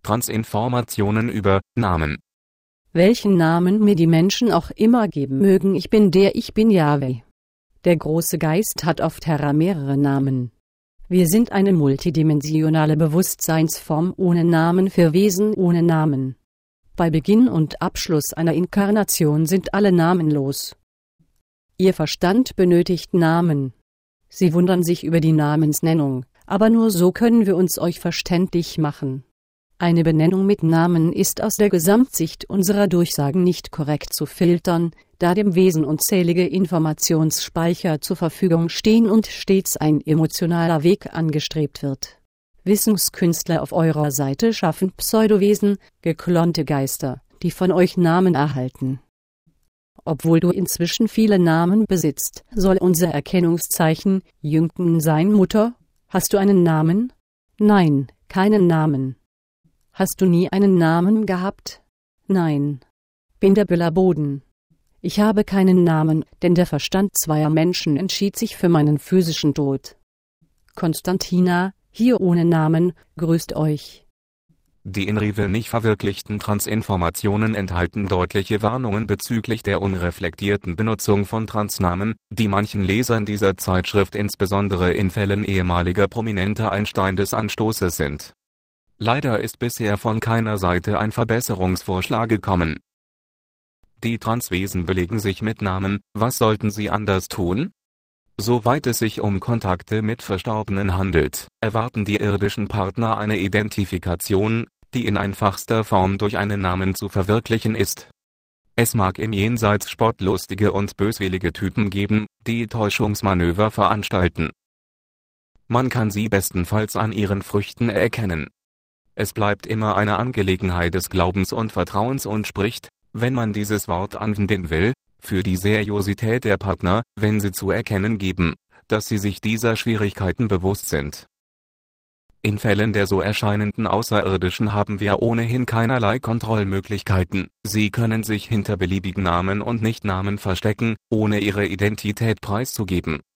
Transinformationen über Namen. Welchen Namen mir die Menschen auch immer geben mögen, ich bin Yahweh. Der große Geist hat auf Terra mehrere Namen. Wir sind eine multidimensionale Bewusstseinsform ohne Namen für Wesen ohne Namen. Bei Beginn und Abschluss einer Inkarnation sind alle namenlos. Ihr Verstand benötigt Namen. Sie wundern sich über die Namensnennung, aber nur so können wir uns euch verständlich machen. Eine Benennung mit Namen ist aus der Gesamtsicht unserer Durchsagen nicht korrekt zu filtern, da dem Wesen unzählige Informationsspeicher zur Verfügung stehen und stets ein emotionaler Weg angestrebt wird. Wissenskünstler auf eurer Seite schaffen Pseudowesen, geklonte Geister, die von euch Namen erhalten. Obwohl du inzwischen viele Namen besitzt, soll unser Erkennungszeichen Jüngten sein, Mutter? Hast du einen Namen? Nein, keinen Namen. Hast du nie einen Namen gehabt? Nein. Bin der Büller Boden. Ich habe keinen Namen, denn der Verstand zweier Menschen entschied sich für meinen physischen Tod. Konstantina, hier ohne Namen, grüßt euch. Die in Rive nicht verwirklichten Transinformationen enthalten deutliche Warnungen bezüglich der unreflektierten Benutzung von Transnamen, die manchen Lesern dieser Zeitschrift insbesondere in Fällen ehemaliger prominenter ein Stein des Anstoßes sind. Leider ist bisher von keiner Seite ein Verbesserungsvorschlag gekommen. Die Transwesen belegen sich mit Namen, was sollten sie anders tun? Soweit es sich um Kontakte mit Verstorbenen handelt, erwarten die irdischen Partner eine Identifikation, die in einfachster Form durch einen Namen zu verwirklichen ist. Es mag im Jenseits spottlustige und böswillige Typen geben, die Täuschungsmanöver veranstalten. Man kann sie bestenfalls an ihren Früchten erkennen. Es bleibt immer eine Angelegenheit des Glaubens und Vertrauens und spricht, wenn man dieses Wort anwenden will, für die Seriosität der Partner, wenn sie zu erkennen geben, dass sie sich dieser Schwierigkeiten bewusst sind. In Fällen der so erscheinenden Außerirdischen haben wir ohnehin keinerlei Kontrollmöglichkeiten. Sie können sich hinter beliebigen Namen und Nichtnamen verstecken, ohne ihre Identität preiszugeben.